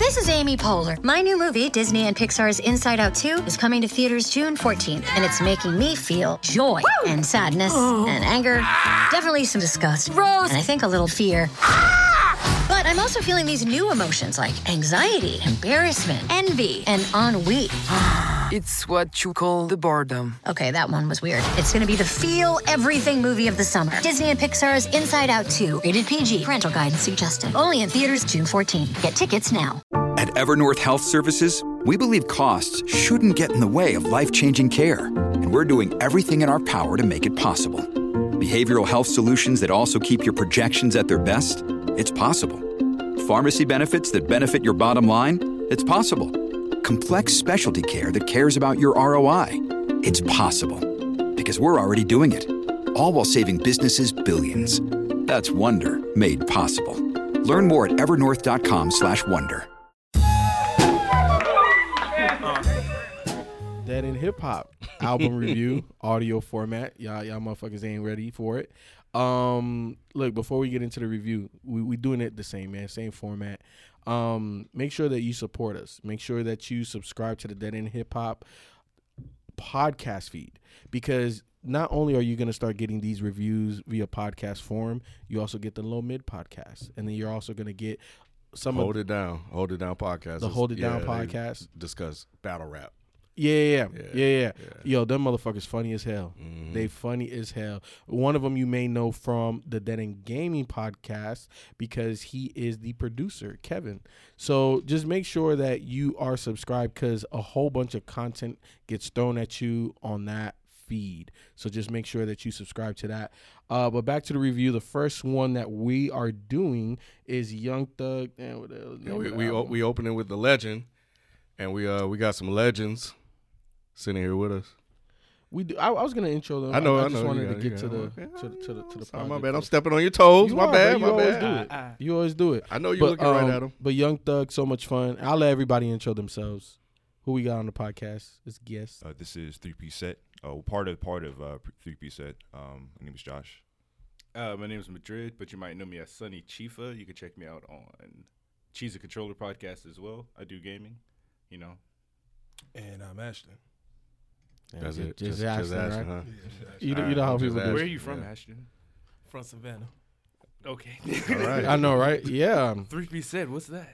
This is Amy Poehler. My new movie, Disney and Pixar's Inside Out 2, is coming to theaters June 14th, and it's making me feel joy and sadness and anger, definitely some disgust, and I think a little fear. But I'm also feeling these new emotions like anxiety, embarrassment, envy, and ennui. It's what you call the boredom. Okay, that one was weird. It's gonna be the feel everything movie of the summer. Disney and Pixar's Inside Out 2, rated PG. Parental guidance suggested. Only in theaters June 14th. Get tickets now. At Evernorth Health Services, we believe costs shouldn't get in the way of life-changing care, and we're doing everything in our power to make it possible. Behavioral health solutions that also keep your projections at their best? It's possible. Pharmacy benefits that benefit your bottom line? It's possible. Complex specialty care that cares about your ROI? It's possible. Because we're already doing it. All while saving businesses billions. That's Wonder made possible. Learn more at evernorth.com/wonder. Dead End Hip Hop album review, audio format. Y'all motherfuckers ain't ready for it. Look, before we get into the review, we doing it the same, man. Same format. Make sure that you support us. Make sure that you subscribe to the Dead End Hip Hop podcast feed, because not only are you going to start getting these reviews via podcast form, you also get the Low Mid podcast, and then you're also going to get some Hold It Down podcast. The Hold It Down podcast. Discuss battle rap. Yeah. Yo, them motherfuckers funny as hell. Mm-hmm. They funny as hell. One of them you may know from the Dead End Gaming podcast because he is the producer, Kevin. So just make sure that you are subscribed, because a whole bunch of content gets thrown at you on that feed. So just make sure that you subscribe to that. But back to the review. The first one that we are doing is Young Thug. We opening with the legend, and we got some legends sitting here with us. We do. I was gonna intro them. I know. I just wanted to get to the project. My bad. I'm stepping on your toes. My bad. You always do it. I know you're looking right at them. But Young Thug, so much fun. I'll let everybody intro themselves. Who we got on the podcast? This guest. This is 3P Set. Part of 3P Set. My name is Josh. My name is Madrid, but you might know me as Sonny Chifa. You can check me out on Cheese a Controller podcast as well. I do gaming, you know. And I'm Ashton. That's it. Just Ashton, right? Huh? You know how people do. Where are you from, Ashton? From Savannah. Okay. All right. I know, right? Yeah. 3P Set, what's that?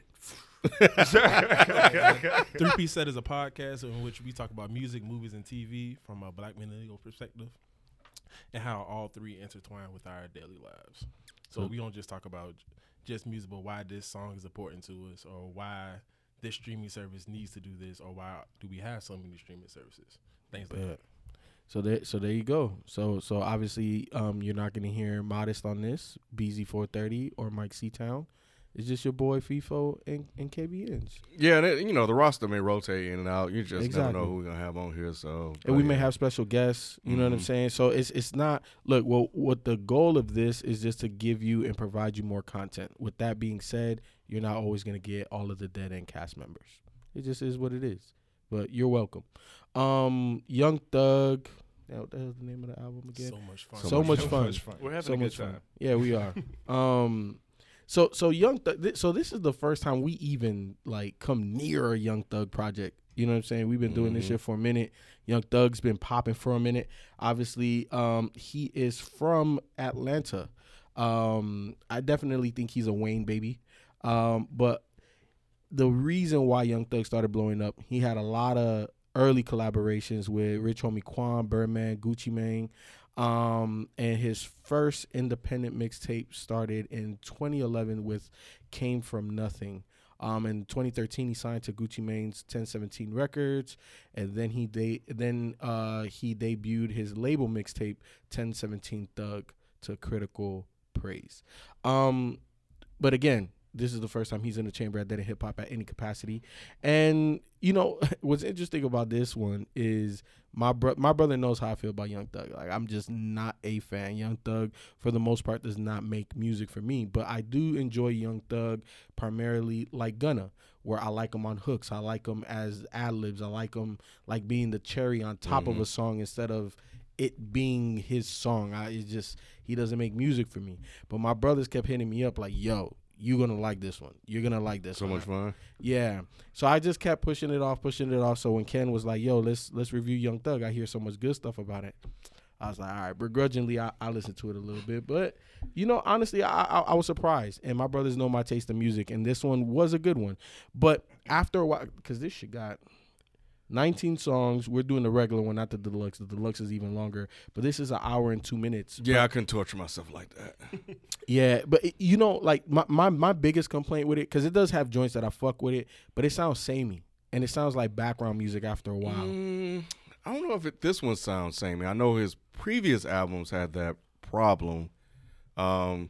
3P Set is a podcast in which we talk about music, movies, and TV from a black millennial perspective, and how all three intertwine with our daily lives. So we don't just talk about just music, but why this song is important to us, or why this streaming service needs to do this, or why do we have so many streaming services, things like that. So there you go. So obviously you're not going to hear Modest on this, BZ430 or Mike Seatown. It's just your boy FIFO and KBNs. Yeah, the roster may rotate in and out. You just never know who we're going to have on here. So, and we may have special guests, you know what I'm saying? So it's not, look, well, what the goal of this is just to give you and provide you more content. With that being said, you're not always going to get all of the Dead End cast members. It just is what it is. But you're welcome. Young Thug. What the hell's the name of the album again? So much fun. So much fun. We're having a good time. Yeah, we are. So Young Thug. So this is the first time we even like come near a Young Thug project. You know what I'm saying? We've been doing this shit for a minute. Young Thug's been popping for a minute. Obviously, he is from Atlanta. I definitely think he's a Wayne baby. But the reason why Young Thug started blowing up, he had a lot of early collaborations with Rich Homie Quan, Birdman, Gucci Mane. And his first independent mixtape started in 2011 with Came From Nothing. In 2013, he signed to Gucci Mane's 1017 Records, and then he debuted his label mixtape 1017 Thug to critical praise. But again, this is the first time he's in the chamber at Dead End Hip Hop at any capacity. And, you know, what's interesting about this one is my brother knows how I feel about Young Thug. Like, I'm just not a fan. Young Thug, for the most part, does not make music for me. But I do enjoy Young Thug primarily like Gunna, where I like him on hooks. I like him as ad-libs. I like him like being the cherry on top of a song instead of it being his song. He doesn't make music for me. But my brothers kept hitting me up like, yo, you're gonna like this one. You're gonna like this So one. much fun. Yeah. So I just kept pushing it off. So when Ken was like, "Yo, let's review Young Thug," I hear so much good stuff about it. I was like, all right. Begrudgingly, I listened to it a little bit, but honestly, I was surprised. And my brothers know my taste in music, and this one was a good one. But after a while, because this shit got 19 songs. We're doing the regular one, not the deluxe. The deluxe is even longer, but this is an hour and 2 minutes. Yeah, I couldn't torture myself like that. Yeah, but like my biggest complaint with it, because it does have joints that I fuck with it, but it sounds samey, and it sounds like background music after a while. I don't know if this one sounds samey. I know his previous albums had that problem. I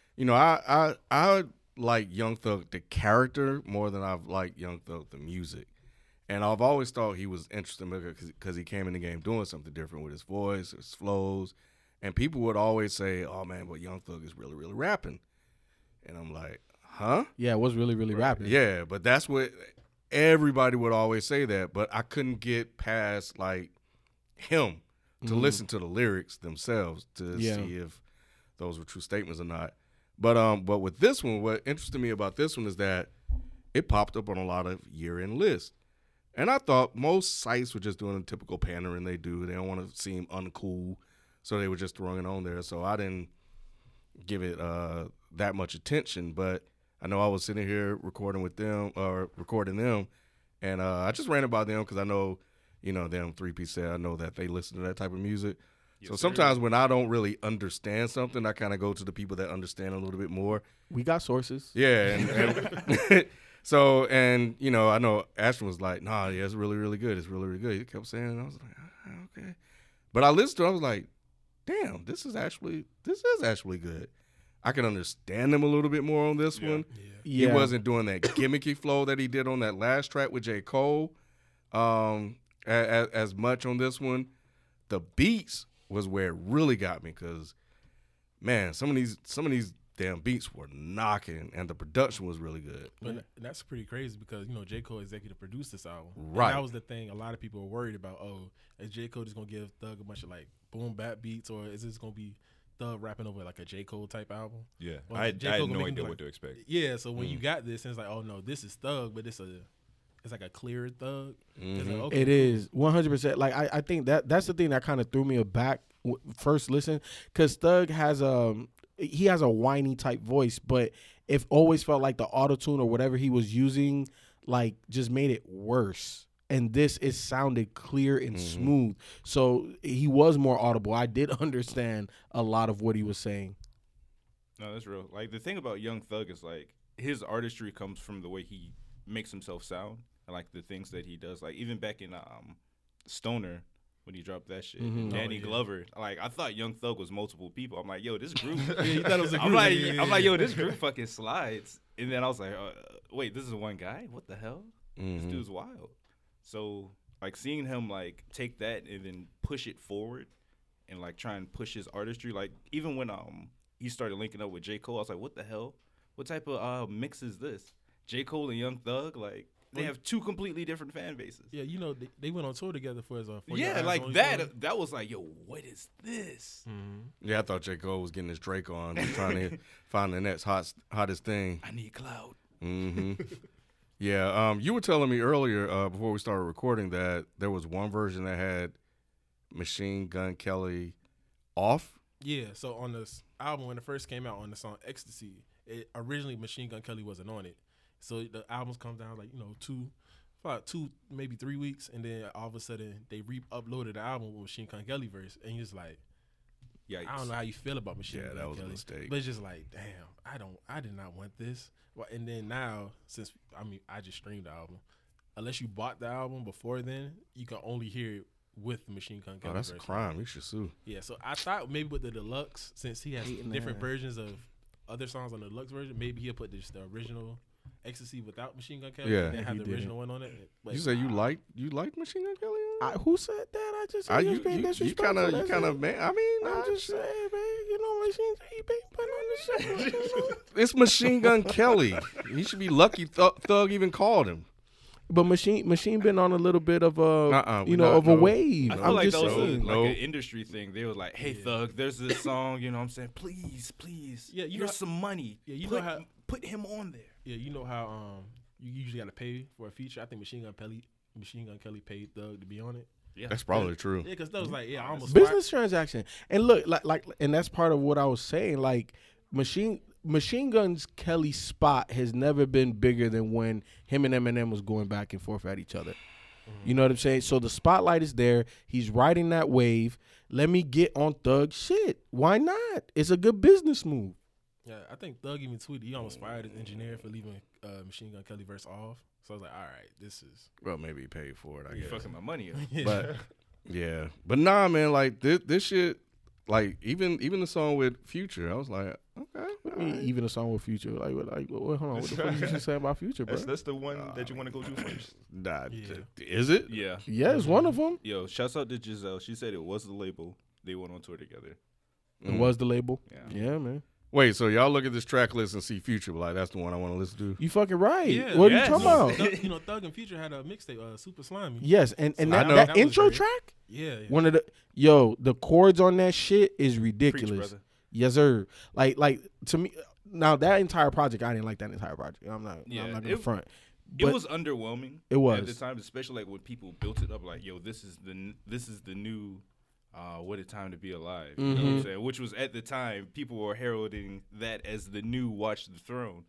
like Young Thug the character more than I've liked Young Thug the music. And I've always thought he was interesting because he came in the game doing something different with his voice, his flows. And people would always say, oh, man, but Young Thug is really, really rapping. And I'm like, huh? Yeah, it was really, really rapping. Yeah, but that's what everybody would always say that. But I couldn't get past, like, him to listen to the lyrics themselves to see if those were true statements or not. But with this one, what interested me about this one is that it popped up on a lot of year-end lists. And I thought most sites were just doing a typical pandering they do. They don't want to seem uncool, so they were just throwing it on there. So I didn't give it that much attention. But I know I was sitting here recording them, and I just ran it by them because I know, them 3P said I know that they listen to that type of music. Yes, so sometimes when I don't really understand something, I kind of go to the people that understand a little bit more. We got sources. Yeah, and so, and, I know Ashton was like, nah, yeah, it's really, really good. It's really, really good. He kept saying it, and I was like, okay. But I listened to it, I was like, damn, this is actually good. I can understand him a little bit more on this one. Yeah. He wasn't doing that gimmicky flow that he did on that last track with J. Cole as much on this one. The beats was where it really got me because, man, some of these damn beats were knocking, and the production was really good. But that's pretty crazy because, J. Cole executive produced this album. Right. And that was the thing. A lot of people were worried about, is J. Cole just going to give Thug a bunch of, like, boom bap beats, or is this going to be Thug rapping over, like, a J. Cole type album? Yeah. Well, I had no idea what to expect. Yeah, so when you got this, and it's like, oh, no, this is Thug, but it's like a clearer Thug. It's like, okay, it is 100%. Like, I think that's the thing that kind of threw me back first listen, because Thug has he has a whiny type voice, but it always felt like the auto-tune or whatever he was using, like, just made it worse. And it sounded clear and smooth. So he was more audible. I did understand a lot of what he was saying. No, that's real. Like, the thing about Young Thug is, like, his artistry comes from the way he makes himself sound and, like, the things that he does. Like, even back in Stoner, when he dropped that shit, Danny Glover, like, I thought Young Thug was multiple people. I'm like, yo, this group. you thought it was a group. I'm like, yo, this group fucking slides. And then I was like, wait, this is one guy? What the hell? This dude's wild. So, like, seeing him, like, take that and then push it forward and, like, try and push his artistry. Like, even when he started linking up with J. Cole, I was like, what the hell? What type of mix is this? J. Cole and Young Thug, like, they have two completely different fan bases. Yeah, they went on tour together for his yeah, like that was like, yo, what is this? Yeah, I thought J. Cole was getting his Drake on, trying to find the next hottest thing. I need cloud. Yeah, you were telling me earlier before we started recording that there was one version that had Machine Gun Kelly off. Yeah, so on this album, when it first came out on the song Ecstasy, originally Machine Gun Kelly wasn't on it. So the albums come down like, 2 maybe 3 weeks, and then all of a sudden they uploaded the album with Machine Gun Kelly verse, and you're just like, yikes. I don't know how you feel about Machine Gun Kelly. Yeah, that was a mistake. But it's just like, damn, I did not want this. And then now, since I just streamed the album, unless you bought the album before then, you can only hear it with Machine Gun Kelly. Oh, that's verse. a crime. You should sue. Yeah, so I thought maybe with the deluxe, since he has different versions of other songs on the deluxe version, maybe he'll put the original Ecstasy without Machine Gun Kelly, and then have the original one on it. But you say you liked Machine Gun Kelly? Who said that? I just said you kind of man. I mean, I'm just saying, man. Machine he been putting on the show. It's Machine Gun Kelly. He should be lucky Thug even called him. But Machine been on a little bit of a wave. I feel like that was like an industry thing. They were like, "Hey, Thug, there's this song. You know what I'm saying? Please, yeah, here's some money. Yeah, you know how put him on there. Yeah, you know how you usually got to pay for a feature. I think Machine Gun Kelly paid Thug to be on it. Yeah, That's probably true. Yeah, because Thug was like, I almost business transaction. And look, and that's part of what I was saying. Like Machine Gun's Kelly spot has never been bigger than when him and Eminem was going back and forth at each other. You know what I'm saying? So the spotlight is there. He's riding that wave. Let me get on Thug shit. Why not? It's a good business move. Yeah, I think Thug even tweeted he almost fired his engineer for leaving Machine Gun Kelly verse off. So I was like, all right, this is. Well, maybe he paid for it. I You guess. fucking my money up. But yeah, but nah, man. Like this shit. Like even the song with Future, I was like, okay. I mean, even a song with Future. Hold on. What the fuck you just say about Future, bro? That's the one that you want to go to first. Nah, Yeah. is it? Yeah. Yeah, it's one of them. Yo, shouts out to Giselle. She said it was the label. They went on tour together. It was the label. Yeah. Yeah, man. Wait, so y'all look at this track list and see Future, but like that's the one I want to listen to. You fucking right. Yeah, What are yes. you talking about? Thug and Future had a mixtape, Super Slimy. Yes, and I that, know. that That was intro great. track, Yeah. one of the chords on that shit is Preach, ridiculous. brother. Yes, sir. Like to me, now that entire project, I didn't like that entire project. I'm not gonna front. It But was underwhelming. It was. at the time, especially like when people built it up. Like, yo, this is the new. What a time to be alive. You know what I'm saying? Which was at the time, people were heralding that as the new Watch the Throne.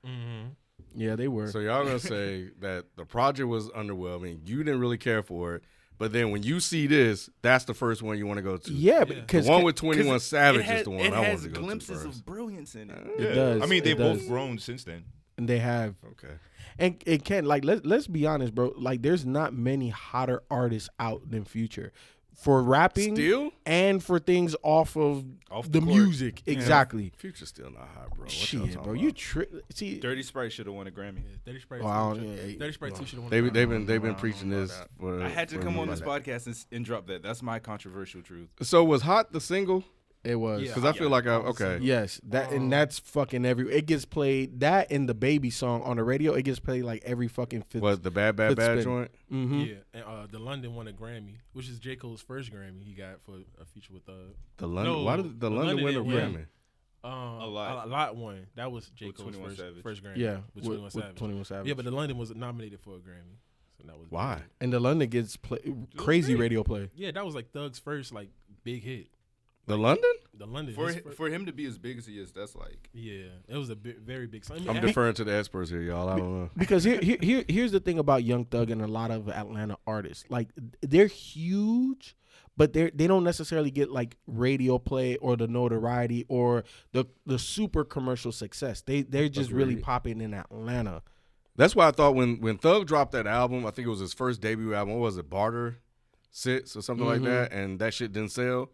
Yeah, they were. So y'all gonna say that the project was underwhelming. You didn't really care for it, but then when you see this, that's the first one you want to go to. yeah, The because one with 21 Savage It is the one it I wanted has to go glimpses to first. of brilliance in it. it does. I mean, they've it does. both grown since then. And they have. Okay. And it can let's be honest, bro. Like, there's not many hotter artists out than Future for rapping Still? and for things off of Off the the court. music. Exactly. Future's still not hot, bro. What y'all Shit, talking bro. about? You see. Dirty Sprite should have won a Grammy. Dirty Sprite. Oh, I don't- yeah, Dirty Sprite 2 should have won. They've been preaching this. For, I had to for come a on minute. this podcast and drop that. That's my controversial truth. So was Hot the single? It was. Yeah. Because I feel like okay. Yes, that and that's fucking it gets played. That and the Baby song on the radio, it gets played like every fucking fifth. Was the bad Fifth spin. joint? Mm-hmm. Yeah, and the London won a Grammy, which is J. Cole's first Grammy he got for a feature with The London. No, Why did the the London win a London didn't Grammy? A Lot. A lot won. That was J. With Cole's 21 Savage. first Grammy. Yeah, with 21 Savage. 21 Savage. Yeah, but the London was nominated for a Grammy, so that was Why? And the London gets crazy great. radio play. Yeah, that was like Thug's first like big hit. The London? The London For him to be as big as he is, that's like yeah, it was a very big song. I mean, I'm deferring to the experts here, y'all. I don't know. Because here's the thing about Young Thug and a lot of Atlanta artists. Like, they're huge, but they don't necessarily get like radio play or the notoriety or the super commercial success. They're just really Agreed. popping in Atlanta. That's why I thought when Thug dropped that album, I think it was his first debut album. What was it, Barter Sits or something like that? And that shit didn't sell.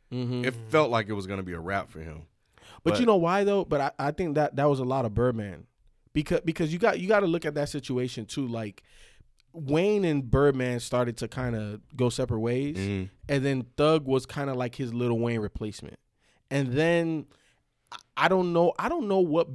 It felt like it was going to be a wrap for him. But you know why though? But I think that was a lot of Birdman, because you got to look at that situation too. Like, Wayne and Birdman started to kind of go separate ways, and then Thug was kind of like his Lil Wayne replacement. And then I don't know what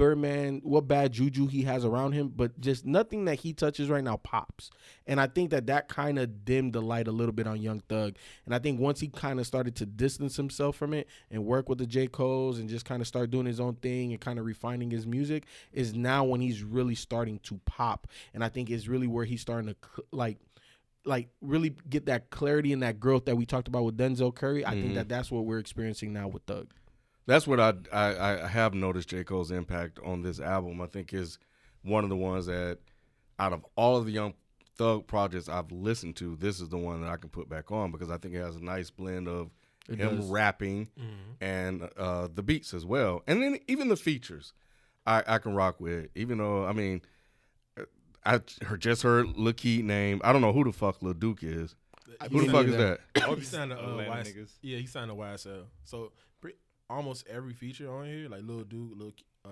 bad juju he has around him, but just nothing that he touches right now pops. And I think that kind of dimmed the light a little bit on Young Thug. And I think once he kind of started to distance himself from it and work with the J. Coles and just kind of start doing his own thing and kind of refining his music, is now when he's really starting to pop. And I think it's really where he's starting to like really get that clarity and that growth that we talked about with Denzel Curry. I think that's what we're experiencing now with Thug. That's what I have noticed J. Cole's impact on this album. I think is one of the ones that out of all of the Young Thug projects I've listened to, this is the one that I can put back on because I think it has a nice blend of him rapping and the beats as well. And then even the features I can rock with, even though, I mean, I just heard Lil Keed name. I don't know who the fuck Lil Duke is. Who the fuck is that? he signed a Atlanta YS, niggas. yeah, he signed a YSL. So almost every feature on here, like Lil Duke,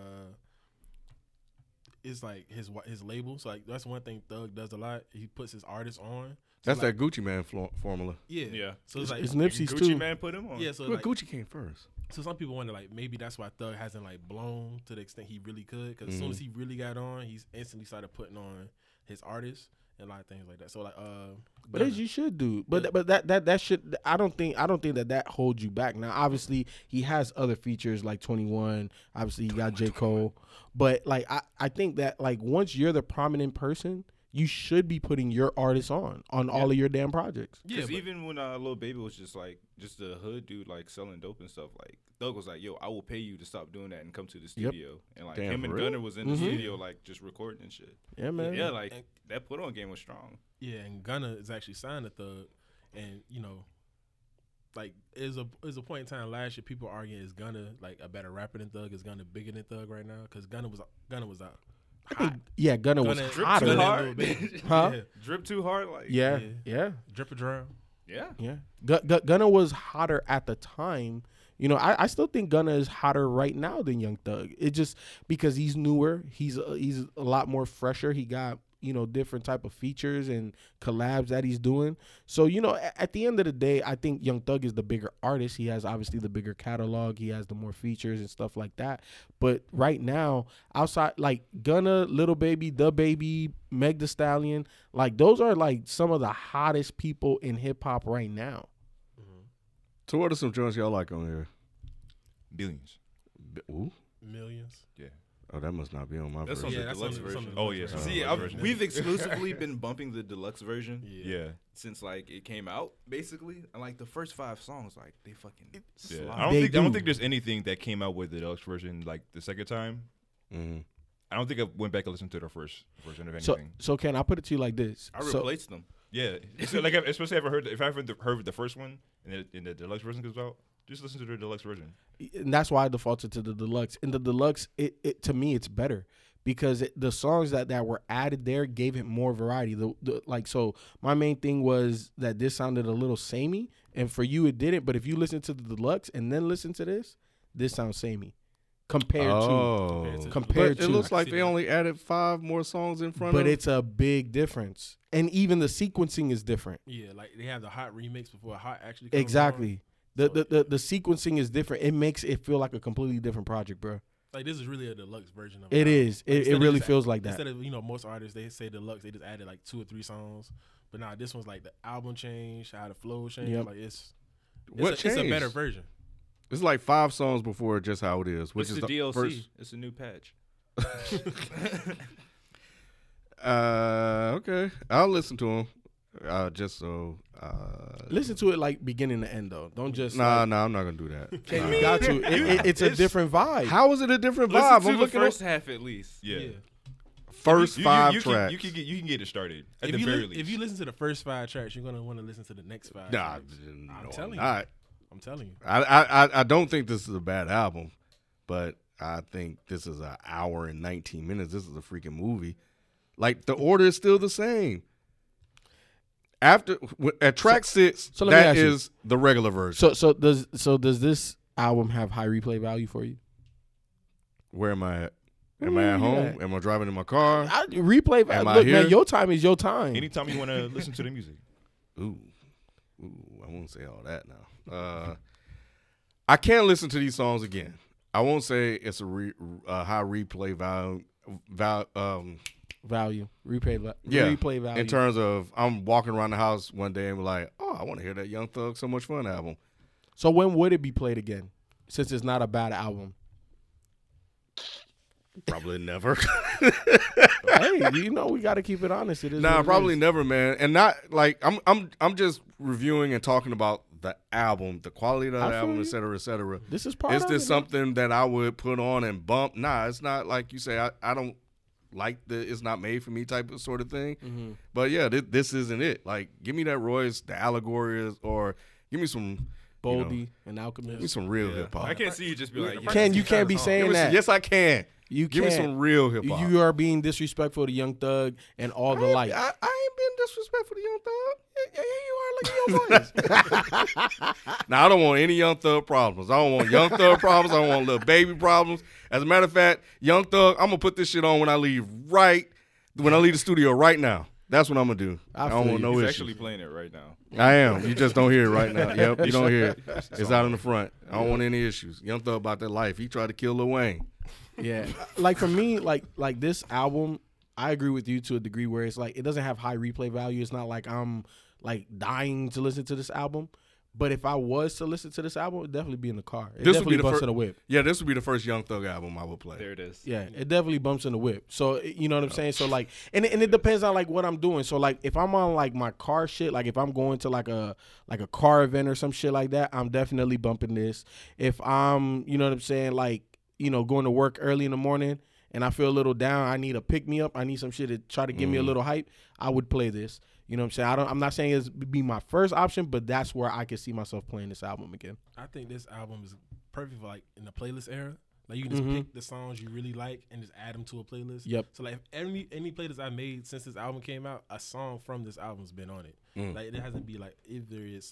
is like his label. So like that's one thing Thug does a lot. He puts his artists on. So That's like, that Gucci Man formula. Yeah. Yeah. So it's like It's Nipsey's Gucci too. Man put him on. yeah. So Well, like, Gucci came first. so some people wonder like maybe that's why Thug hasn't like blown to the extent he really could. Because as soon as he really got on, he's instantly started putting on his artists. and a lot of things like that. So like, but as you should do. But that should. I don't think that holds you back. Now, obviously, he has other features like 21. Obviously, you got J. Cole. But like, I think that like once you're the prominent person, you should be putting your artists on all of your damn projects. Yeah, because even when Lil Baby was just a hood dude like selling dope and stuff, like Thug was like, "Yo, I will pay you to stop doing that and come to the studio." And like him and Gunna was in the studio like just recording and shit. Yeah, man. Yeah, like that put on game was strong. Yeah, and Gunna is actually signed to Thug, and you know, like is a point in time last year people arguing is Gunna like a better rapper than Thug? Is Gunna bigger than Thug right now? Because Gunna was out. I think Gunna was hotter too than hard. Huh? Yeah. Drip too hard, like Yeah. Drip or drown. yeah. Gunna was hotter at the time. You know, I still think Gunna is hotter right now than Young Thug. It just because he's newer, he's a lot more fresher. He got, you know, different type of features and collabs that he's doing. So, you know, at the end of the day, I think Young Thug is the bigger artist. He has obviously the bigger catalog. He has the more features and stuff like that. But right now, outside like Gunna, Lil Baby, DaBaby, Meg Thee Stallion, like those are like some of the hottest people in hip hop right now. So what are some joints y'all like on here? Billions. Ooh. Millions. Yeah. Oh, that must not be on my That's version. on the deluxe on version. the Oh, yes. version. See, version. we've exclusively been bumping the deluxe version Yeah. since like it came out, basically. And like the first 5 songs, like they fucking Yeah. slide. I don't think there's anything that came out with the deluxe version like the second time. Mm-hmm. I don't think I went back and listened to the first version of anything. So Ken, I'll put it to you like this. I replaced them. Yeah, so like especially if I haven't heard the first one and the deluxe version comes out, just listen to the deluxe version. And that's why I defaulted to the deluxe. In the deluxe, it to me it's better because the songs that were added there gave it more variety. So my main thing was that this sounded a little samey, and for you it didn't. But if you listen to the deluxe and then listen to this sounds samey compared to. But it looks like they only added 5 more songs in front of. But it's a big difference, and even the sequencing is different. Yeah, like they have the Hot remix before Hot actually comes Exactly. on. The sequencing is different. It makes it feel like a completely different project, bro. Like this is really a deluxe version of it. Is. Like, it really feels like that. Instead of, you know, most artists they say deluxe, they just added like 2 or 3 songs. But nah, this one's like the album changed, how the flow changed. Yep. Like it's What it's a better version. It's like 5 songs before Just How It Is, which It's is the DLC. first. It's a new patch. Okay, I'll listen to them. Just so. Listen to it like beginning to end though. Don't just Nah, I'm not gonna do that. Okay, you got to. It's a different vibe. How is it a different Listen vibe? to I'm the looking first at half at least. Yeah. first 5 you tracks. You can get it started at If the very least. if you listen to the first 5 tracks, you're gonna want to listen to the next 5. Nah, tracks. no, I'm telling you. not. I'm telling you. I don't think this is a bad album, but I think this is an hour and 19 minutes. This is a freaking movie. Like the order is still the same. After at track 6, so let me that ask you. is the regular version. So does this album have high replay value for you? Where am I at? Am I at home? Am I driving in my car? Replay value. Am I Look, here? man, your time is your time. Anytime you want to listen to the music. Ooh, I won't say all that now. I can't listen to these songs again. I won't say it's a high replay value. Replay value. In terms of, I'm walking around the house one day and be like, oh, I want to hear that Young Thug So Much Fun album. So when would it be played again? Since it's not a bad album. Probably never. Hey, you know we got to keep it honest. It is. Nah, what it probably is. never, man. And not like I'm just reviewing and talking about the album, the quality of the I feel album, you. et cetera, et cetera. This is part Is of this it, something that I would put on and bump? Nah, it's not like you say. I don't like it's not made for me type of sort of thing. Mm-hmm. But yeah, this isn't it. Like, give me that Royce, the Allegories, or give me some Boldy and give me Alchemist. some real hip hop. I can't see you just be like, Ken, you can't be saying that. Yes, I can. You give me can't. some real hip hop. You are being disrespectful to Young Thug and all the light. I ain't been disrespectful to Young Thug. Yeah, you are. Look at your voice. Now, I don't want any Young Thug problems. I don't want Young Thug problems. I don't want Lil Baby problems. As a matter of fact, Young Thug, I'm going to put this shit on when I leave the studio right now. That's what I'm going to do. I don't want no He's issues. actually playing it right now. I am. You just don't hear it right now. Yep, you don't hear it. It's out in the front. I don't want any issues. Young Thug about that life. He tried to kill Lil Wayne. Yeah, like for me, like this album, I agree with you to a degree where it's like it doesn't have high replay value. It's not like I'm like dying to listen to this album. But if I was to listen to this album, it'd definitely be in the car. It definitely bumps in the whip. Yeah, this would be the first Young Thug album I would play. There it is. Yeah, it definitely bumps in the whip. So you know what I'm saying? So like, and it depends on like what I'm doing. So like, if I'm on like my car shit, like if I'm going to like a car event or some shit like that, I'm definitely bumping this. If I'm, you know what I'm saying, like, you know, going to work early in the morning and I feel a little down, I need a pick me up, I need some shit to try to give me a little hype, I would play this. You know what I'm saying? I'm not saying it's be my first option, but that's where I can see myself playing this album again. I think this album is perfect for like in the playlist era. Like you can just pick the songs you really like and just add them to a playlist. Yep. So like if any playlist I made since this album came out, a song from this album's been on it. Like it hasn't be like either it's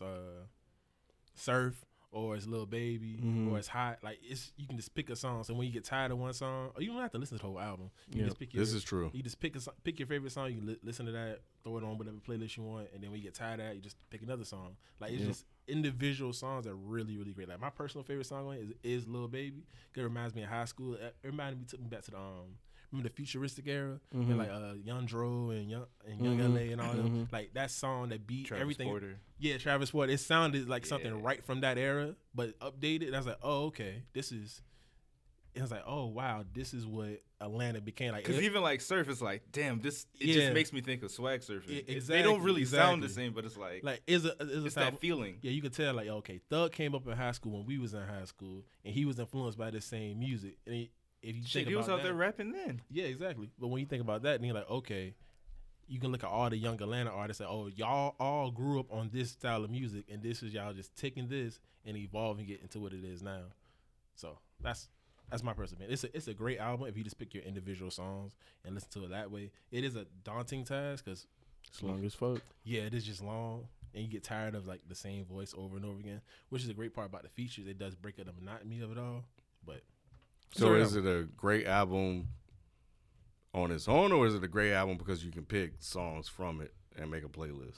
Surf or it's Lil Baby or it's Hot. Like you can just pick a song. So when you get tired of one song, or you don't have to listen to the whole album. You can just pick this is true. You just pick your favorite song. You can listen to that, throw it on whatever playlist you want, and then when you get tired of that, you just pick another song. Like it's just individual songs that are really, really great. Like my personal favorite song on it is Lil Baby. It reminds me of high school. It took me back to the remember the futuristic era, and like Young Dro and Young LA and all them. Like that song, that beat, Travis everything. Porter. Yeah, Travis Porter. It sounded like something right from that era, but updated. And I was like, oh, okay, this is. And I was like, oh wow, this is what Atlanta became like. Because even like Surf is like, damn, this just makes me think of Swag Surfing. Exactly, they don't really sound the same, but it's like it's that feeling. Yeah, you can tell like, okay, Thug came up in high school when we was in high school, and he was influenced by the same music. And if you think he about was out that, there rapping then. Yeah, exactly. But when you think about that, then you're like, okay, you can look at all the young Atlanta artists and oh, y'all all grew up on this style of music, and this is y'all just taking this and evolving it into what it is now. So that's my personal opinion. It's a great album if you just pick your individual songs and listen to it that way. It is a daunting task because it's long as fuck. Yeah, it is just long, and you get tired of like the same voice over and over again, which is a great part about the features. It does break up the monotony of it all, but. So is it a great album on its own, or is it a great album because you can pick songs from it and make a playlist?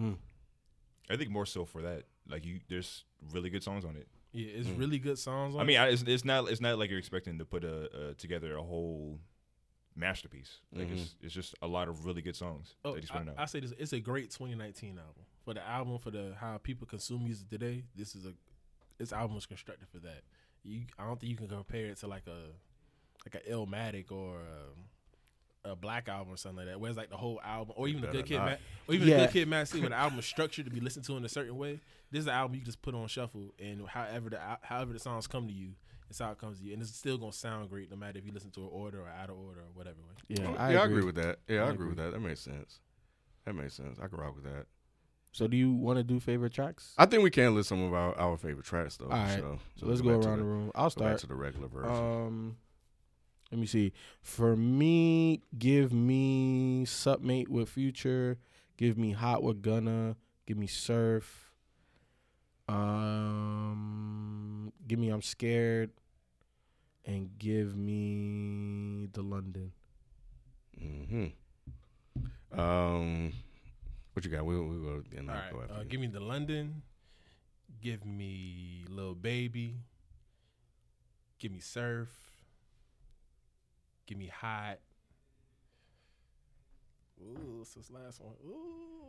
I think more so for that. Like there's really good songs on it. Yeah, it's really good songs on it. I mean, it's not like you're expecting to put together a whole masterpiece. Like it's just a lot of really good songs that he's putting out. I say this, it's a great 2019 album. For how people consume music today, this album was constructed for that. I don't think you can compare it to like a Illmatic or a Black album or something like that. Where it's like the whole album, or even a Good Kid, the Good Kid, Mad City, where the album is structured to be listened to in a certain way. This is an album you can just put on shuffle, and however the songs come to you, it's how it comes to you, and it's still gonna sound great no matter if you listen to it order or out of order or whatever way. Yeah, I agree with that. Yeah, I agree with that. That makes sense. I can rock with that. So do you want to do favorite tracks? I think we can list some of our favorite tracks, though. All right. So let's go around the room. I'll start. Back to the regular version. Let me see. For me, give me Submate with Future. Give me Hot with Gunna. Give me Surf. Give me I'm Scared. And give me The London. What you got? We'll go. All right. Give me The London. Give me Lil Baby. Give me Surf. Give me Hot. Ooh, what's this last one? Ooh.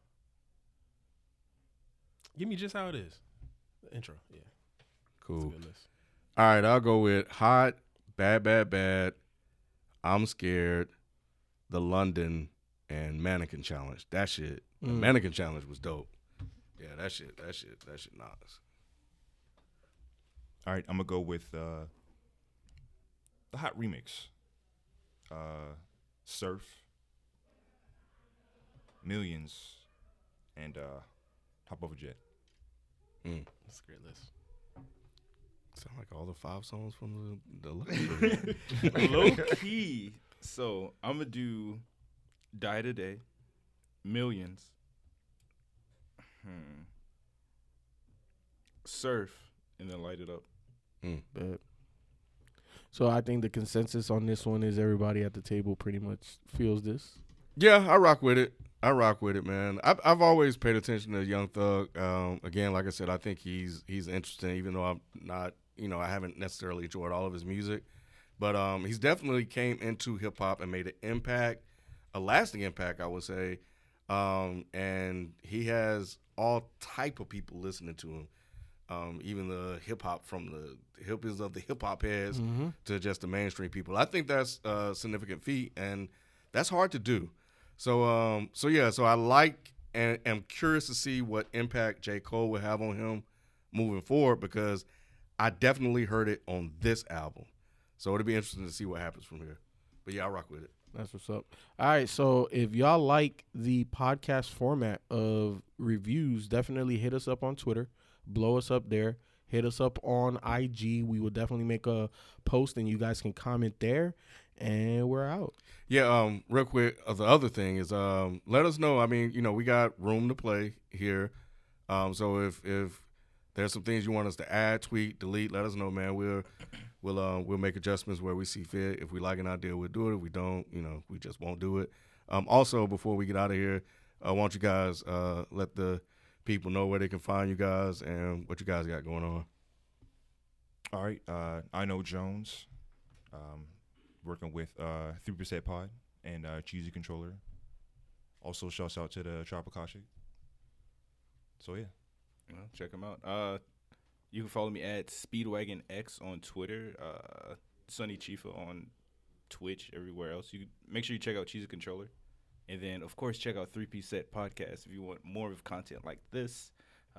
Give me Just How It Is. The intro, yeah. Cool. That's a good list. All right, I'll go with Hot, Bad, Bad, Bad, I'm Scared, The London, and Mannequin Challenge. That shit. The Mannequin Challenge was dope. Yeah, that shit nice. All right, I'm gonna go with the Hot remix. Surf, Millions, and Hop Off a Jet. That's a great list. Sound like all the 5 songs from the Low key. So I'm gonna do Die Today, Millions, Surf, and then Light It Up. Bet. So I think the consensus on this one is everybody at the table pretty much feels this. Yeah, I rock with it. Man. I've always paid attention to Young Thug. Again, like I said, I think he's interesting, even though I'm not, I haven't necessarily enjoyed all of his music. But he's definitely came into hip hop and made an impact, a lasting impact, I would say. And he has all type of people listening to him. Even the hip hop, from the hippies of the hip hop heads to just the mainstream people. I think that's a significant feat, and that's hard to do. So I like and am curious to see what impact J. Cole will have on him moving forward, because I definitely heard it on this album. So it'll be interesting to see what happens from here. But yeah, I rock with it. That's what's up. All right, so if y'all like the podcast format of reviews, definitely hit us up on Twitter. Blow us up there. Hit us up on IG. We will definitely make a post, and you guys can comment there, and we're out. Yeah, real quick, the other thing is let us know. I mean, we got room to play here. So if there's some things you want us to add, tweet, delete, let us know, man. We'll make adjustments where we see fit. If we like an idea, we'll do it. If we don't, we just won't do it. Also, before we get out of here, I want you guys let the people know where they can find you guys and what you guys got going on. All right. I Know Jones, working with 3% Pod and Cheesy Controller. Also, shouts out to the Tropicashik. So, yeah. Check them out. You can follow me at SpeedwagonX on Twitter, Sonny Chifa on Twitch, everywhere else. You make sure you check out Cheesy Controller. And then, of course, check out 3P Set Podcast if you want more of content like this.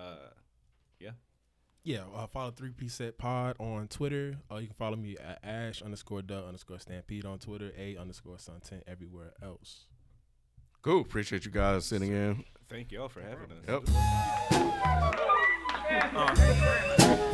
Yeah, follow 3P Set Pod on Twitter. You can follow me at Ash_Duh_Stampede on Twitter, A_Sun10 everywhere else. Cool. Appreciate you guys sitting in. Thank y'all for having us. Yep.